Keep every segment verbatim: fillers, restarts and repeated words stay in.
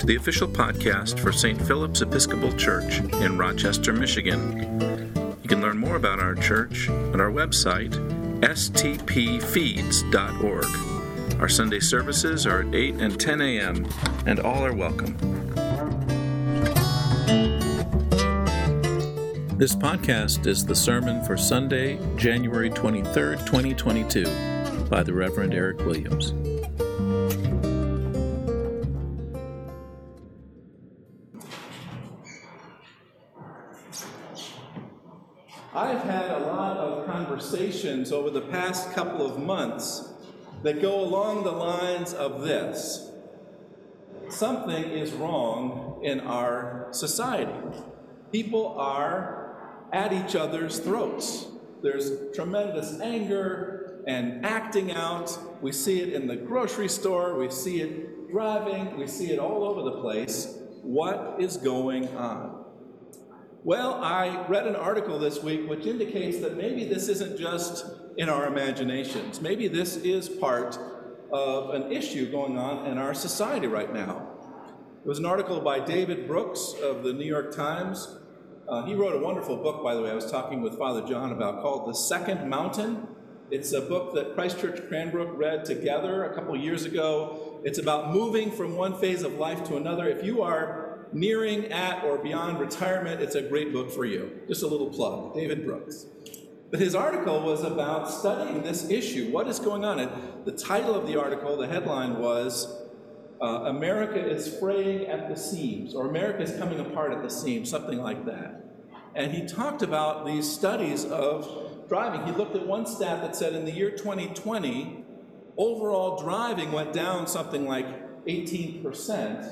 to the official podcast for Saint Philip's Episcopal Church in Rochester, Michigan. You can learn more about our church at our website, s t p feeds dot org. Our Sunday services are at eight and ten a.m., and all are welcome. This podcast is the sermon for Sunday, January twenty-third, twenty twenty-two, by the Reverend Eric Williams. I've had a lot of conversations over the past couple of months that go along the lines of this. Something is wrong in our society. People are at each other's throats. There's tremendous anger and acting out. We see it in the grocery store. We see it driving. We see it all over the place. What is going on? Well, I read an article this week which indicates that maybe this isn't just in our imaginations. Maybe this is part of an issue going on in our society right now. It was an article by David Brooks of the New York Times. Uh, he wrote a wonderful book, by the way, I was talking with Father John about, called The Second Mountain. It's a book that Christ Church Cranbrook read together a couple years ago. It's about moving from one phase of life to another. If you are nearing, at, or beyond retirement, it's a great book for you. Just a little plug, David Brooks. But his article was about studying this issue. What is going on? And the title of the article, the headline was, uh, America is fraying at the seams, or America is coming apart at the seams, something like that. And he talked about these studies of driving. He looked at one stat that said in the year twenty twenty, overall driving went down something like eighteen percent,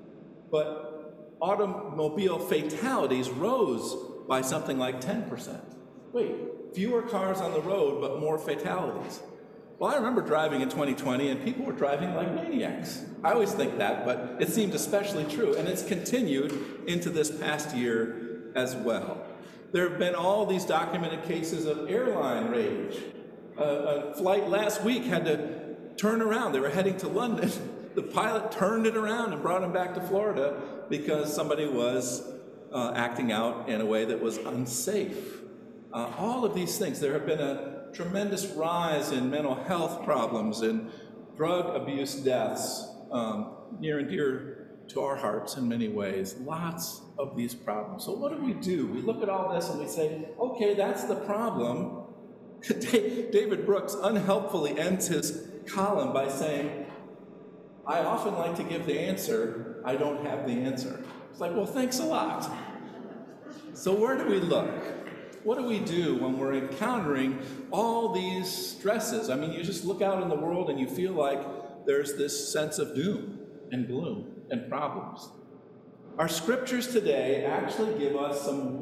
but automobile fatalities rose by something like ten percent. Wait, fewer cars on the road, but more fatalities. Well, I remember driving in twenty twenty, and people were driving like maniacs. I always think that, but it seemed especially true, and it's continued into this past year as well. There have been all these documented cases of airline rage. Uh, a flight last week had to turn around. They were heading to London. The pilot turned it around and brought him back to Florida because somebody was uh, acting out in a way that was unsafe. Uh, all of these things. There have been a tremendous rise in mental health problems and drug abuse deaths, um, near and dear to our hearts in many ways. Lots of these problems. So what do we do? We look at all this and we say, okay, that's the problem. David Brooks unhelpfully ends his column by saying, I often like to give the answer, I don't have the answer. It's like, well, thanks a lot. So where do we look? What do we do when we're encountering all these stresses? I mean, you just look out in the world and you feel like there's this sense of doom and gloom and problems. Our scriptures today actually give us some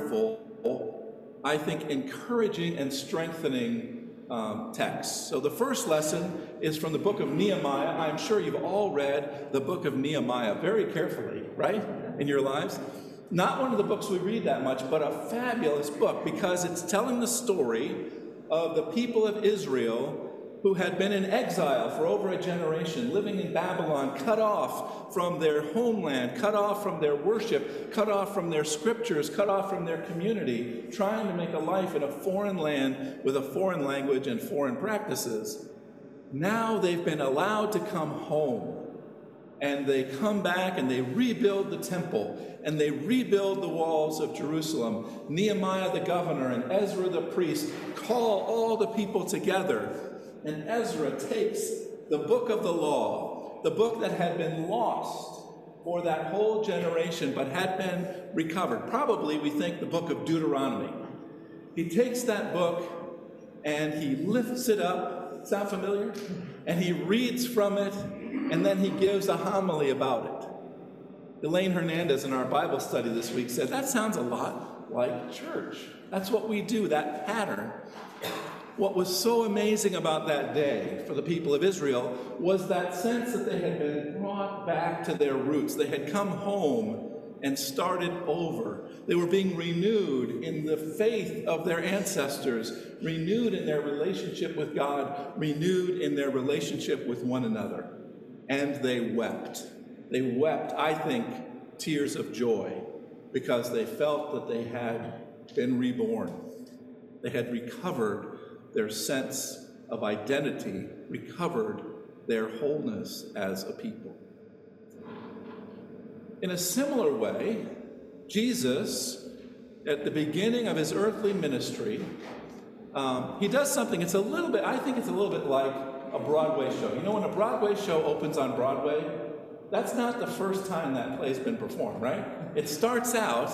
wonderful, I think, encouraging and strengthening um, texts. So the first lesson is from the book of Nehemiah. I'm sure you've all read the book of Nehemiah very carefully, right, in your lives. Not one of the books we read that much, but a fabulous book because it's telling the story of the people of Israel who had been in exile for over a generation, living in Babylon, cut off from their homeland, cut off from their worship, cut off from their scriptures, cut off from their community, trying to make a life in a foreign land with a foreign language and foreign practices. Now they've been allowed to come home. And they come back and they rebuild the temple and they rebuild the walls of Jerusalem. Nehemiah the governor and Ezra the priest call all the people together. And Ezra takes the book of the law, the book that had been lost for that whole generation but had been recovered. Probably we think the book of Deuteronomy. He takes that book and he lifts it up. Sound familiar? And he reads from it. And then he gives a homily about it. Elaine Hernandez in our Bible study this week said, that sounds a lot like church. That's what we do, that pattern. What was so amazing about that day for the people of Israel was that sense that they had been brought back to their roots. They had come home and started over. They were being renewed in the faith of their ancestors, renewed in their relationship with God, renewed in their relationship with one another. And they wept. They wept, I think, tears of joy because they felt that they had been reborn. They had recovered their sense of identity, recovered their wholeness as a people. In a similar way, Jesus, at the beginning of his earthly ministry, um, he does something, it's a little bit, I think it's a little bit like a Broadway show. You know, when a Broadway show opens on Broadway, that's not the first time that play's been performed, right? It starts out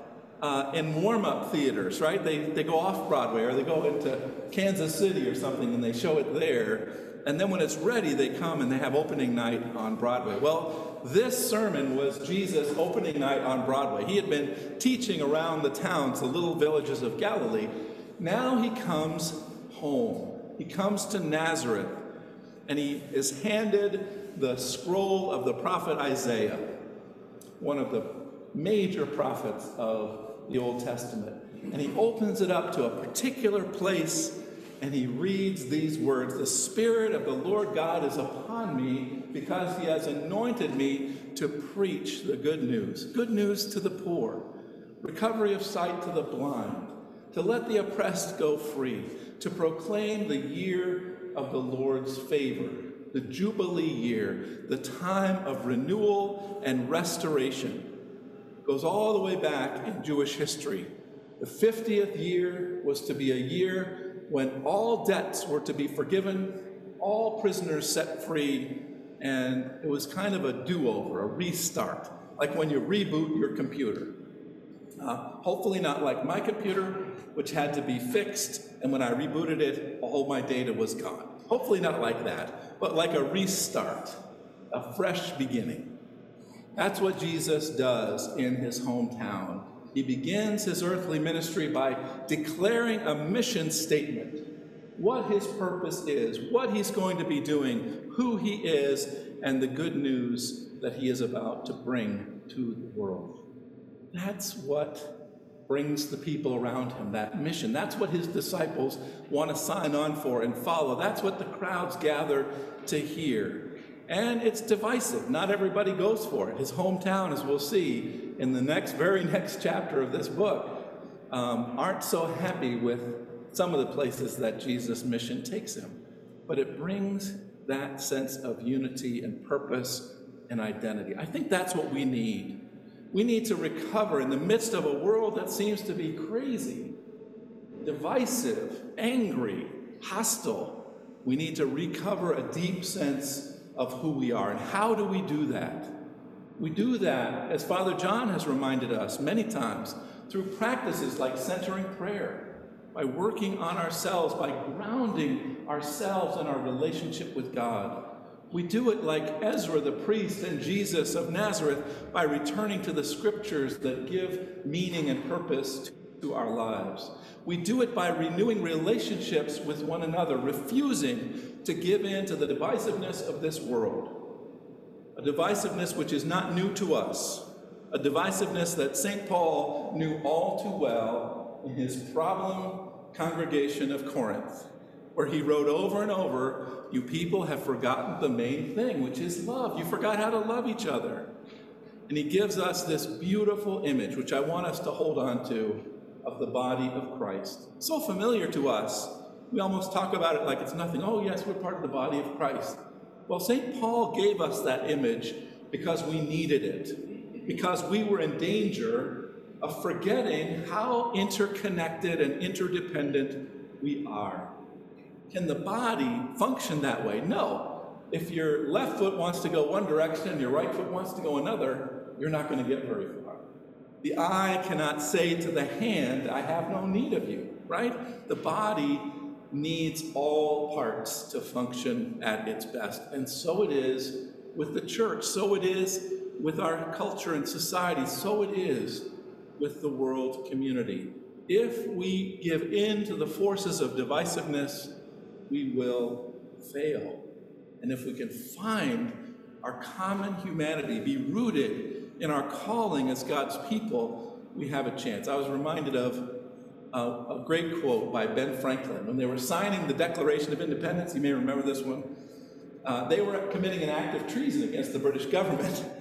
uh, in warm-up theaters, right? They, they go off Broadway, or they go into Kansas City or something, and they show it there. And then when it's ready, they come and they have opening night on Broadway. Well, this sermon was Jesus' opening night on Broadway. He had been teaching around the towns, the little villages of Galilee. Now he comes home. He comes to Nazareth, and he is handed the scroll of the prophet Isaiah, one of the major prophets of the Old Testament. And he opens it up to a particular place, and he reads these words: "The Spirit of the Lord God is upon me, because he has anointed me to preach the good news. Good news to the poor, recovery of sight to the blind, to let the oppressed go free, to proclaim the year of the Lord's favor, the Jubilee year, the time of renewal and restoration." Goes all the way back in Jewish history. The fiftieth year was to be a year when all debts were to be forgiven, all prisoners set free, and it was kind of a do-over, a restart, like when you reboot your computer. Uh, hopefully not like my computer, which had to be fixed, and when I rebooted it, all my data was gone. Hopefully not like that, but like a restart, a fresh beginning. That's what Jesus does in his hometown. He begins his earthly ministry by declaring a mission statement, what his purpose is, what he's going to be doing, who he is, and the good news that he is about to bring to the world. That's what brings the people around him, that mission. That's what his disciples want to sign on for and follow. That's what the crowds gather to hear. And it's divisive. Not everybody goes for it. His hometown, as we'll see in the next, very next chapter of this book, um, aren't so happy with some of the places that Jesus' mission takes him. But it brings that sense of unity and purpose and identity. I think that's what we need. We need to recover in the midst of a world that seems to be crazy, divisive, angry, hostile. We need to recover a deep sense of who we are. And how do we do that? We do that, as Father John has reminded us many times, through practices like centering prayer, by working on ourselves, by grounding ourselves in our relationship with God. We do it like Ezra the priest and Jesus of Nazareth, by returning to the scriptures that give meaning and purpose to our lives. We do it by renewing relationships with one another, refusing to give in to the divisiveness of this world, a divisiveness which is not new to us, a divisiveness that Saint Paul knew all too well in his problem congregation of Corinth, where he wrote over and over, "You people have forgotten the main thing, which is love. You forgot how to love each other." And he gives us this beautiful image, which I want us to hold on to, of the body of Christ. So familiar to us. We almost talk about it like it's nothing. Oh, yes, we're part of the body of Christ. Well, Saint Paul gave us that image because we needed it, because we were in danger of forgetting how interconnected and interdependent we are. Can the body function that way? No. If your left foot wants to go one direction and your right foot wants to go another, you're not going to get very far. The eye cannot say to the hand, "I have no need of you," right? The body needs all parts to function at its best. And so it is with the church. So it is with our culture and society. So it is with the world community. If we give in to the forces of divisiveness, we will fail. And if we can find our common humanity, be rooted in our calling as God's people, we have a chance. I was reminded of a, a great quote by Ben Franklin. When they were signing the Declaration of Independence, you may remember this one, uh, they were committing an act of treason against the British government.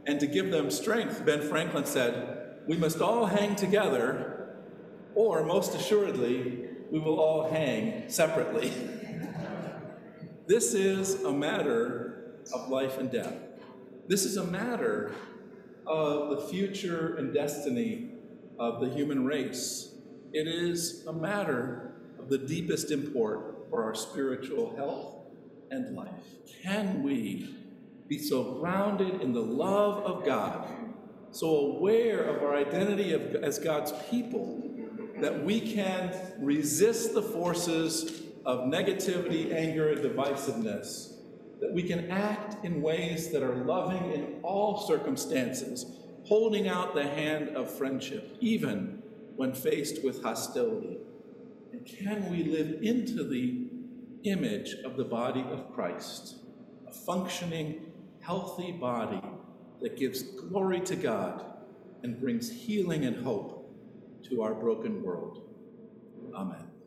And to give them strength, Ben Franklin said, we must all hang together, or most assuredly, we will all hang separately. This is a matter of life and death. This is a matter of the future and destiny of the human race. It is a matter of the deepest import for our spiritual health and life. Can we be so grounded in the love of God, so aware of our identity of, as God's people, that we can resist the forces of negativity, anger, and divisiveness, that we can act in ways that are loving in all circumstances, holding out the hand of friendship, even when faced with hostility? And can we live into the image of the body of Christ, a functioning, healthy body that gives glory to God and brings healing and hope to our broken world? Amen.